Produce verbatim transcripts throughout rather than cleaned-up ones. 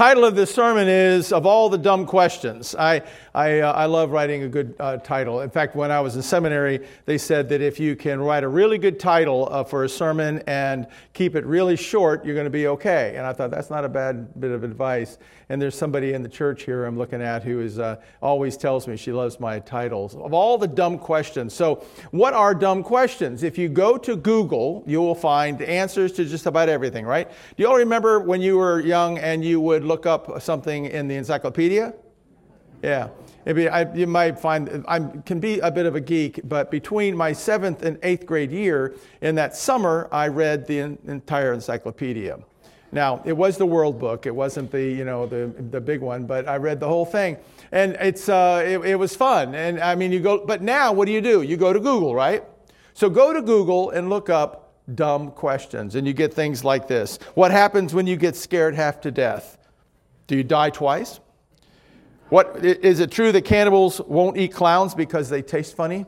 title of this sermon is Of All the Dumb Questions. I I, uh, I love writing a good uh, title. In fact, when I was in seminary, they said that if you can write a really good title uh, for a sermon and keep it really short, you're going to be okay. And I thought that's not a bad bit of advice. And there's somebody in the church here I'm looking at who is uh, always tells me she loves my titles. Of all the dumb questions. So what are dumb questions? If you go to Google, you will find answers to just about everything, right? Do you all remember when you were young and you would look up something in the encyclopedia? Yeah. Maybe I, you might find I can be a bit of a geek, but between my seventh and eighth grade year, in that summer, I read the entire encyclopedia. Now, it was the World Book. It wasn't the, you know, the the big one, but I read the whole thing, and it's uh, it, it was fun. And I mean, you go. But now, what do you do? You go to Google, right? So go to Google and look up dumb questions, and you get things like this: what happens when you get scared half to death? Do you die twice? What is it true that cannibals won't eat clowns because they taste funny?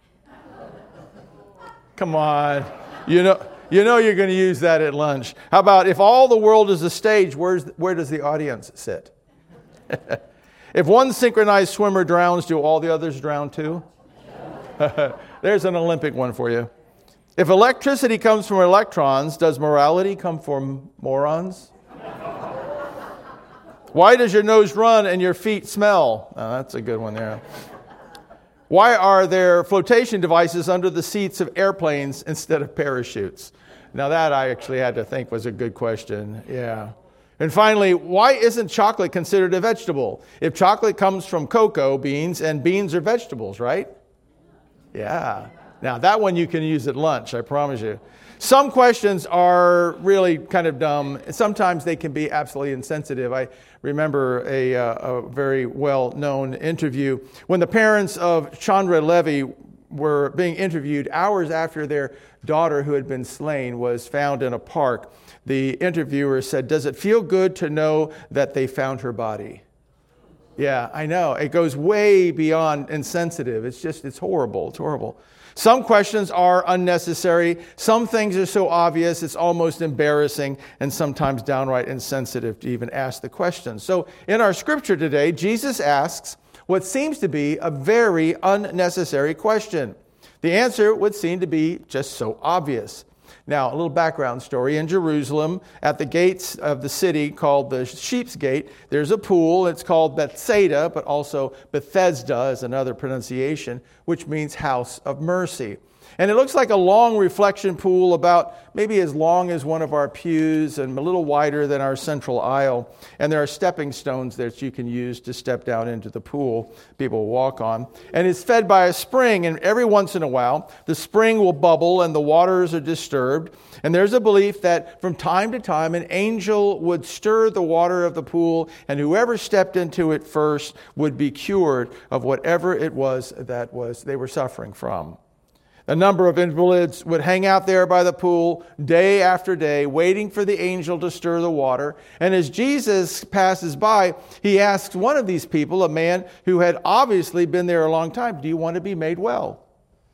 Come on, you know. You know you're going to use that at lunch. How about if all the world is a stage, where's, where does the audience sit? If one synchronized swimmer drowns, do all the others drown too? There's an Olympic one for you. If electricity comes from electrons, does morality come from morons? Why does your nose run and your feet smell? Oh, that's a good one there. Why are there flotation devices under the seats of airplanes instead of parachutes? Now that I actually had to think was a good question. Yeah. And finally, why isn't chocolate considered a vegetable? If chocolate comes from cocoa beans, and beans are vegetables, right? Yeah. Now that one you can use at lunch, I promise you. Some questions are really kind of dumb. Sometimes they can be absolutely insensitive. I remember a, uh, a very well-known interview when the parents of Chandra Levy were being interviewed hours after their daughter who had been slain was found in a park. The interviewer said, "Does it feel good to know that they found her body?" Yeah, I know. It goes way beyond insensitive. It's just, it's horrible. It's horrible. Some questions are unnecessary. Some things are so obvious it's almost embarrassing, and sometimes downright insensitive to even ask the question. So in our scripture today, Jesus asks what seems to be a very unnecessary question. The answer would seem to be just so obvious. Now, a little background story. In Jerusalem, at the gates of the city called the Sheep's Gate, there's a pool. It's called Bethsaida, but also Bethesda is another pronunciation, which means house of mercy. And it looks like a long reflection pool, about maybe as long as one of our pews and a little wider than our central aisle. And there are stepping stones that you can use to step down into the pool people walk on. And it's fed by a spring, and every once in a while, the spring will bubble and the waters are disturbed. And there's a belief that from time to time, an angel would stir the water of the pool, and whoever stepped into it first would be cured of whatever it was that was they were suffering from. A number of invalids would hang out there by the pool day after day, waiting for the angel to stir the water. And as Jesus passes by, he asks one of these people, a man who had obviously been there a long time, "Do you want to be made well?"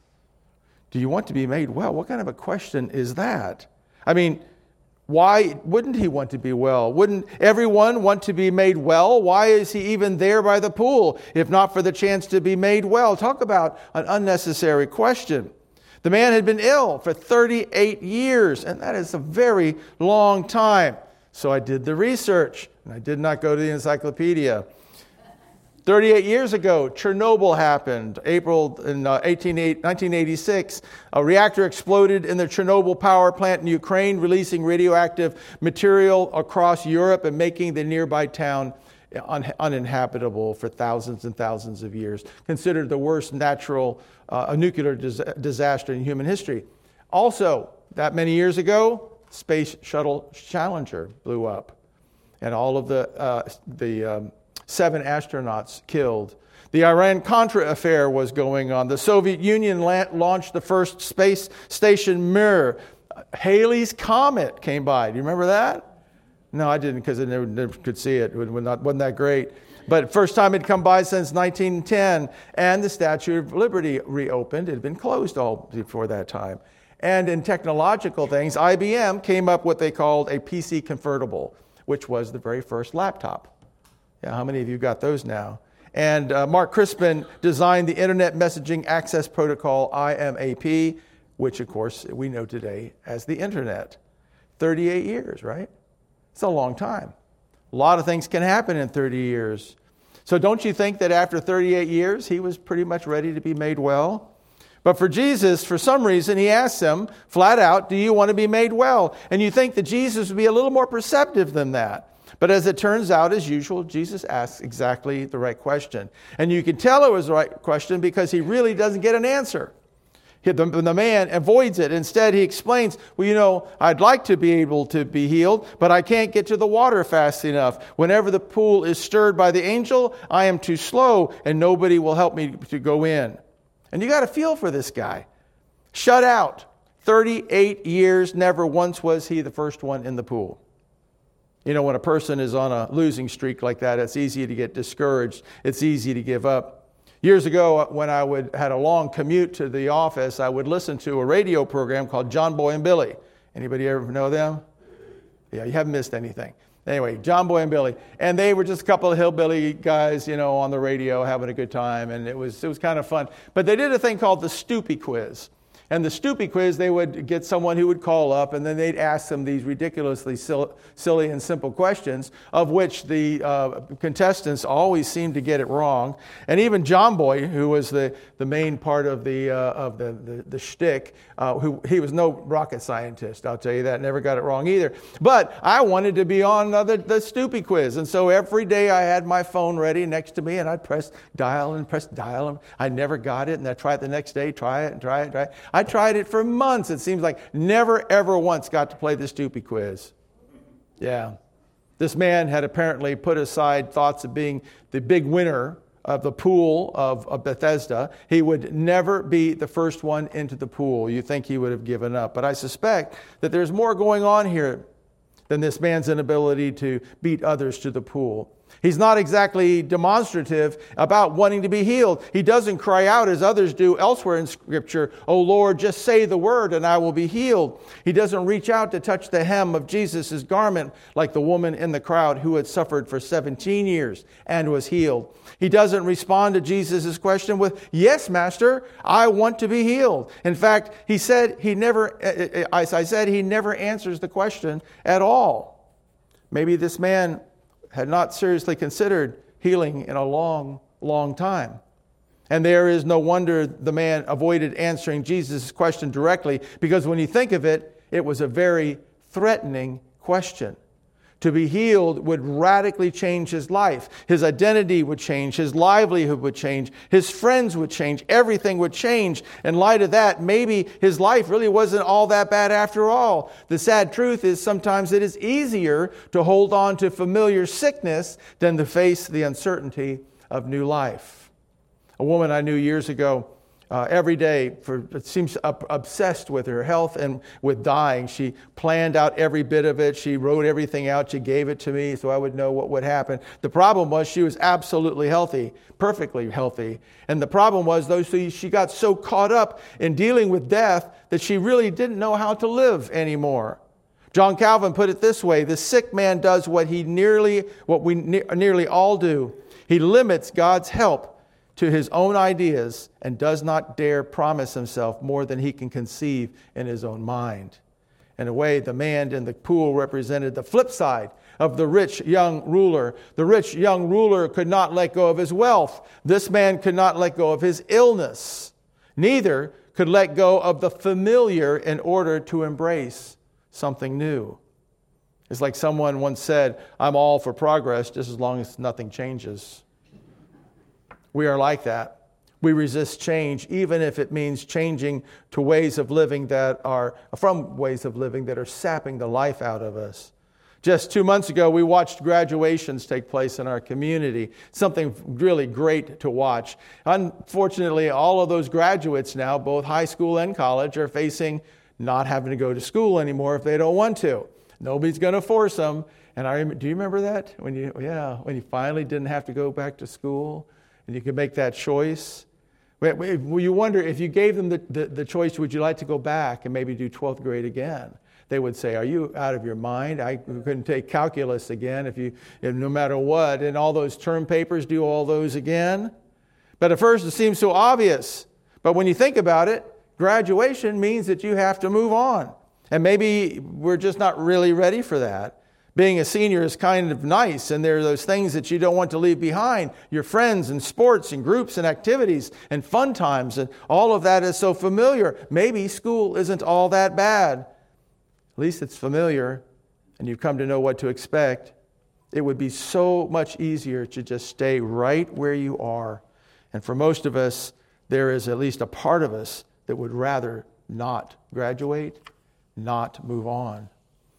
Do you want to be made well? What kind of a question is that? I mean, why wouldn't he want to be well? Wouldn't everyone want to be made well? Why is he even there by the pool, if not for the chance to be made well? Talk about an unnecessary question. The man had been ill for thirty-eight years, and that is a very long time. So I did the research, and I did not go to the encyclopedia. thirty-eight years ago, Chernobyl happened. April in uh, nineteen eighty-six, a reactor exploded in the Chernobyl power plant in Ukraine, releasing radioactive material across Europe and making the nearby town un- uninhabitable for thousands and thousands of years. Considered the worst natural uh, nuclear dis- disaster in human history. Also, that many years ago, Space Shuttle Challenger blew up, and all of the uh, the um, seven astronauts killed. The Iran-Contra affair was going on. The Soviet Union la- launched the first space station Mir. Halley's Comet came by. Do you remember that? No, I didn't, because I never, never could see it. It was not, wasn't that great. But first time it had come by since nineteen ten. And the Statue of Liberty reopened. It had been closed all before that time. And in technological things, I B M came up with what they called a P C convertible, which was the very first laptop. Yeah, how many of you got those now? And uh, Mark Crispin designed the Internet Messaging Access Protocol, I M A P, which, of course, we know today as the Internet. thirty-eight years, right? It's a long time. A lot of things can happen in thirty years. So don't you think that after thirty-eight years, he was pretty much ready to be made well? But for Jesus, for some reason, he asks them flat out, do you want to be made well? And you think that Jesus would be a little more perceptive than that. But as it turns out, as usual, Jesus asks exactly the right question. And you can tell it was the right question because he really doesn't get an answer. The, the man avoids it. Instead, he explains, well, you know, I'd like to be able to be healed, but I can't get to the water fast enough. Whenever the pool is stirred by the angel, I am too slow and nobody will help me to go in. And you got to feel for this guy. Shut out. thirty-eight years, never once was he the first one in the pool. You know, when a person is on a losing streak like that, it's easy to get discouraged. It's easy to give up. Years ago, when I would had a long commute to the office, I would listen to a radio program called John Boy and Billy. Anybody ever know them? Yeah, you haven't missed anything. Anyway, John Boy and Billy. And they were just a couple of hillbilly guys, you know, on the radio having a good time. And it was it was kind of fun. But they did a thing called the Stoopy Quiz. And the Stoopy Quiz, they would get someone who would call up, and then they'd ask them these ridiculously silly and simple questions, of which the uh, contestants always seemed to get it wrong. And even John Boy, who was the, the main part of the uh, of the the, the shtick, uh, who he was no rocket scientist, I'll tell you that, never got it wrong either. But I wanted to be on uh, the, the Stoopy Quiz, and so every day I had my phone ready next to me, and I'd press dial and press dial, and I never got it, and I'd try it the next day, try it and try it, and try it. I tried it for months. It seems like never, ever once got to play the Stoopy Quiz. Yeah. This man had apparently put aside thoughts of being the big winner of the pool of, of Bethesda. He would never be the first one into the pool. You think he would have given up. But I suspect that there's more going on here than this man's inability to beat others to the pool. He's not exactly demonstrative about wanting to be healed. He doesn't cry out as others do elsewhere in Scripture, "Oh Lord, just say the word and I will be healed." He doesn't reach out to touch the hem of Jesus' garment like the woman in the crowd who had suffered for seventeen years and was healed. He doesn't respond to Jesus' question with, "Yes, Master, I want to be healed." In fact, he said he never, as I said, he never answers the question at all. Maybe this man had not seriously considered healing in a long, long time. And there is no wonder the man avoided answering Jesus' question directly, because when you think of it, it was a very threatening question. To be healed would radically change his life. His identity would change. His livelihood would change. His friends would change. Everything would change. In light of that, maybe his life really wasn't all that bad after all. The sad truth is sometimes it is easier to hold on to familiar sickness than to face the uncertainty of new life. A woman I knew years ago, Uh, every day, for it seems up, obsessed with her health and with dying. She planned out every bit of it. She wrote everything out. She gave it to me so I would know what would happen. The problem was she was absolutely healthy, perfectly healthy. And the problem was, though, she got so caught up in dealing with death that she really didn't know how to live anymore. John Calvin put it this way: the sick man does what he nearly, what we ne- nearly all do. He limits God's help to his own ideas and does not dare promise himself more than he can conceive in his own mind. In a way, the man in the pool represented the flip side of the rich young ruler. The rich young ruler could not let go of his wealth. This man could not let go of his illness. Neither could let go of the familiar in order to embrace something new. It's like someone once said, "I'm all for progress just as long as nothing changes." We are like that. We resist change, even if it means changing to ways of living that are, from ways of living that are sapping the life out of us. Just two months ago, we watched graduations take place in our community. Something really great to watch. Unfortunately, all of those graduates now, both high school and college, are facing not having to go to school anymore if they don't want to. Nobody's going to force them. And I do you remember that? When you, yeah, when you finally didn't have to go back to school? And you could make that choice. Well, you wonder, if you gave them the, the, the choice, would you like to go back and maybe do twelfth grade again? They would say, are you out of your mind? I couldn't take calculus again if you, if no matter what, and all those term papers, do all those again. But at first it seems so obvious. But when you think about it, graduation means that you have to move on. And maybe we're just not really ready for that. Being a senior is kind of nice, and there are those things that you don't want to leave behind. Your friends and sports and groups and activities and fun times, and all of that is so familiar. Maybe school isn't all that bad. At least it's familiar, and you've come to know what to expect. It would be so much easier to just stay right where you are. And for most of us, there is at least a part of us that would rather not graduate, not move on.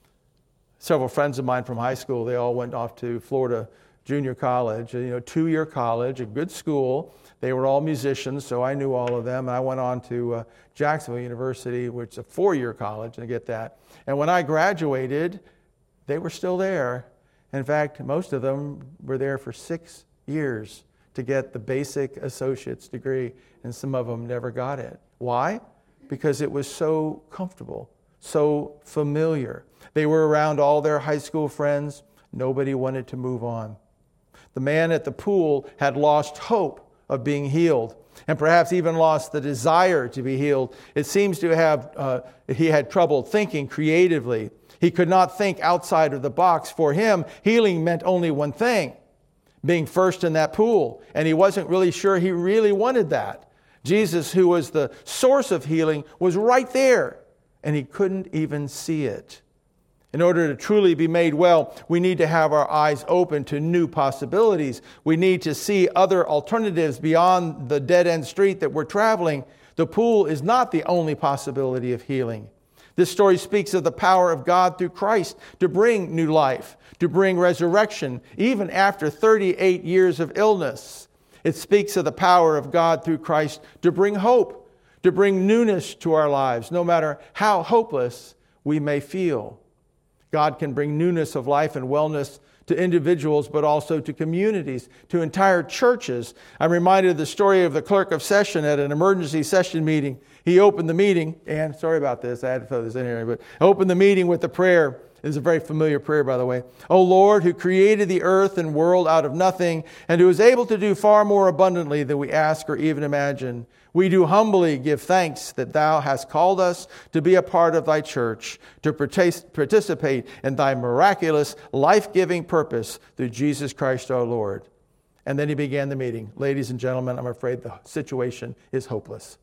Several friends of mine from high school, they all went off to Florida Junior College, you know, two-year college, a good school. They were all musicians, so I knew all of them. And I went on to uh, Jacksonville University, which is a four-year college, and I get that. And when I graduated, they were still there. In fact, most of them were there for six years to get the basic associate's degree, and some of them never got it. Why? Because it was so comfortable, so familiar. They were around all their high school friends. Nobody wanted to move on. The man at the pool had lost hope of being healed, and perhaps even lost the desire to be healed. It seems to have, uh, he had trouble thinking creatively. He could not think outside of the box. For him, healing meant only one thing, being first in that pool. And he wasn't really sure he really wanted that. Jesus, who was the source of healing, was right there, and he couldn't even see it. In order to truly be made well, we need to have our eyes open to new possibilities. We need to see other alternatives beyond the dead-end street that we're traveling. The pool is not the only possibility of healing. This story speaks of the power of God through Christ to bring new life, to bring resurrection, even after thirty-eight years of illness. It speaks of the power of God through Christ to bring hope, to bring newness to our lives, no matter how hopeless we may feel. God can bring newness of life and wellness to individuals, but also to communities, to entire churches. I'm reminded of the story of the clerk of session at an emergency session meeting. He opened the meeting, and sorry about this, I had to throw this in here, but opened the meeting with the prayer. It's a very familiar prayer, by the way. O Lord, who created the earth and world out of nothing, and who is able to do far more abundantly than we ask or even imagine, we do humbly give thanks that thou hast called us to be a part of thy church, to participate in thy miraculous, life-giving purpose through Jesus Christ our Lord. And then he began the meeting. Ladies and gentlemen, I'm afraid the situation is hopeless.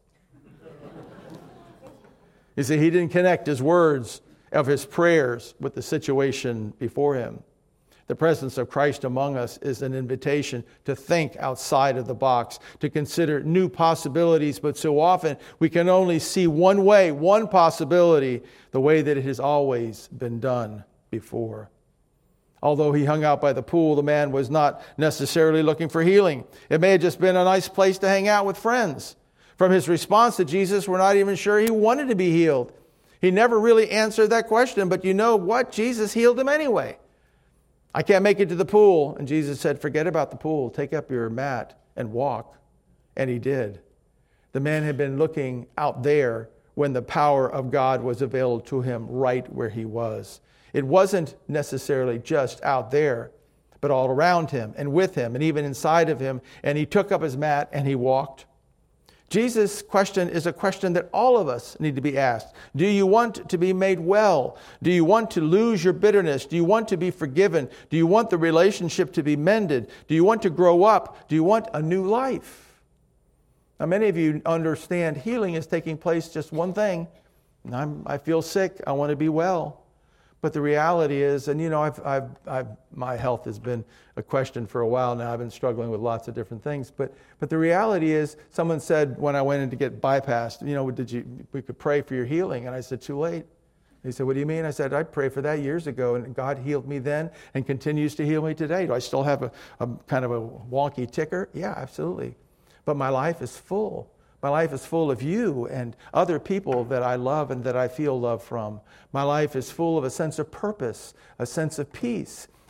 You see, he didn't connect his words of his prayers with the situation before him. The presence of Christ among us is an invitation to think outside of the box, to consider new possibilities, but so often we can only see one way, one possibility, the way that it has always been done before. Although he hung out by the pool, the man was not necessarily looking for healing. It may have just been a nice place to hang out with friends. From his response to Jesus, we're not even sure he wanted to be healed. He never really answered that question, but you know what? Jesus healed him anyway. I can't make it to the pool. And Jesus said, forget about the pool. Take up your mat and walk. And he did. The man had been looking out there when the power of God was available to him right where he was. It wasn't necessarily just out there, but all around him and with him and even inside of him. And he took up his mat and he walked. Jesus' question is a question that all of us need to be asked. Do you want to be made well? Do you want to lose your bitterness? Do you want to be forgiven? Do you want the relationship to be mended? Do you want to grow up? Do you want a new life? Now, many of you understand healing is taking place just one thing. I'm, I feel sick. I want to be well. But the reality is, and you know, I've, I've, I've, my health has been a question for a while now. I've been struggling with lots of different things. But but the reality is, someone said when I went in to get bypassed, you know, did you? We could pray for your healing. And I said, too late. He said, what do you mean? I said, I prayed for that years ago, and God healed me then and continues to heal me today. Do I still have a, a kind of a wonky ticker? Yeah, absolutely. But my life is full. My life is full of you and other people that I love and that I feel love from. My life is full of a sense of purpose, a sense of peace,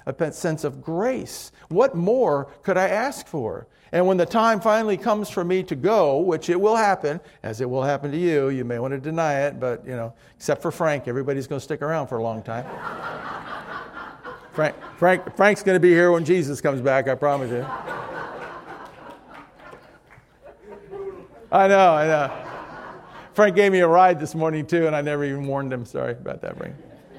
a sense of grace. What more could I ask for? And when the time finally comes for me to go, which it will happen, as it will happen to you, you may want to deny it, but, you know, except for Frank, everybody's going to stick around for a long time. Frank, Frank, Frank's going to be here when Jesus comes back, I promise you. I know, I know. Frank gave me a ride this morning, too, and I never even warned him. Sorry about that, Frank.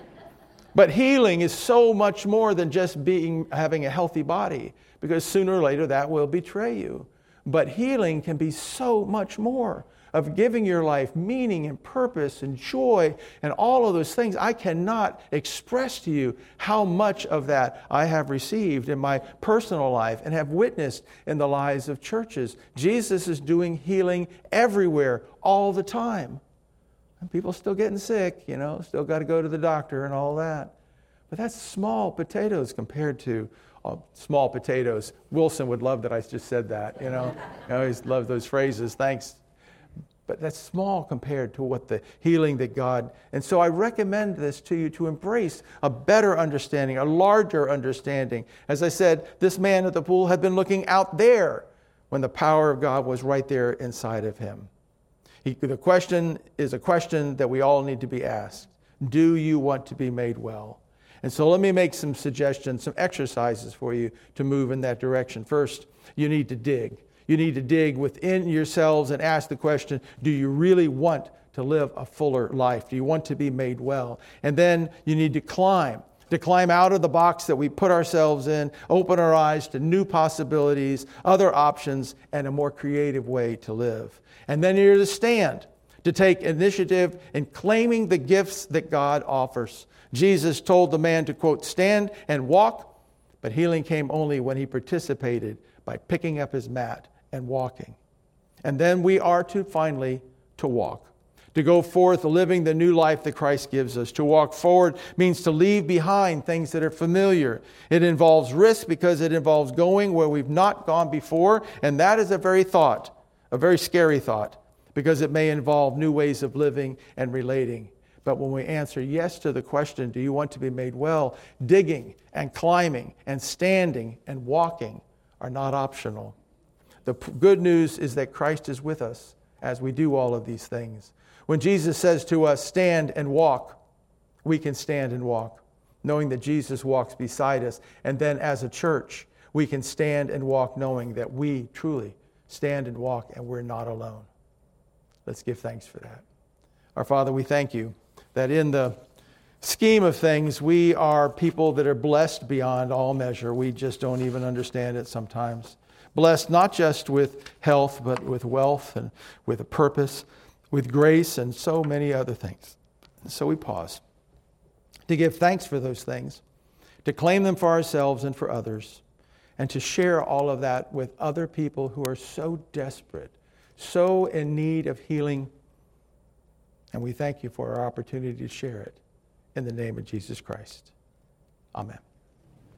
But healing is so much more than just being having a healthy body, because sooner or later that will betray you. But healing can be so much more of giving your life meaning and purpose and joy and all of those things. I cannot express to you how much of that I have received in my personal life and have witnessed in the lives of churches. Jesus is doing healing everywhere, all the time. And people still getting sick, you know, still got to go to the doctor and all that. But that's small potatoes compared to uh, small potatoes. Wilson would love that I just said that, you know. I always love those phrases. Thanks. But that's small compared to what the healing that God... And so I recommend this to you to embrace a better understanding, a larger understanding. As I said, this man at the pool had been looking out there when the power of God was right there inside of him. He, the question is a question that we all need to be asked. Do you want to be made well? And so let me make some suggestions, some exercises for you to move in that direction. First, you need to dig. You need to dig within yourselves and ask the question, do you really want to live a fuller life? Do you want to be made well? And then you need to climb, to climb out of the box that we put ourselves in, open our eyes to new possibilities, other options, and a more creative way to live. And then you're to stand, to take initiative in claiming the gifts that God offers. Jesus told the man to, quote, stand and walk, but healing came only when he participated by picking up his mat and walking. And then we are to finally to walk, to go forth living the new life that Christ gives us. To walk forward means to leave behind things that are familiar. It involves risk because it involves going where we've not gone before, and that is a very thought, a very scary thought, because it may involve new ways of living and relating. But when we answer yes to the question, do you want to be made well, digging and climbing and standing and walking are not optional. The p- good news is that Christ is with us as we do all of these things. When Jesus says to us, stand and walk, we can stand and walk, knowing that Jesus walks beside us. And then as a church, we can stand and walk knowing that we truly stand and walk and we're not alone. Let's give thanks for that. Our Father, we thank you that in the scheme of things, we are people that are blessed beyond all measure. We just don't even understand it sometimes. Blessed not just with health, but with wealth and with a purpose, with grace and so many other things. And so we pause to give thanks for those things, to claim them for ourselves and for others, and to share all of that with other people who are so desperate, so in need of healing. And we thank you for our opportunity to share it. In the name of Jesus Christ. Amen.